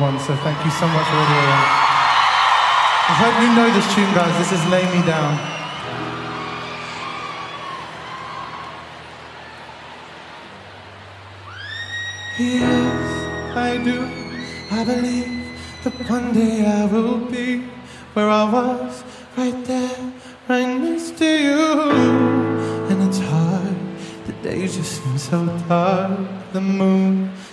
one, so thank you so much for all the way. I hope you know this tune, guys. This is Lay Me Down. Yes, I do. I believe that one day I will be where I was, right there, right next to you. And it's hard, the days just seem so dark. The moon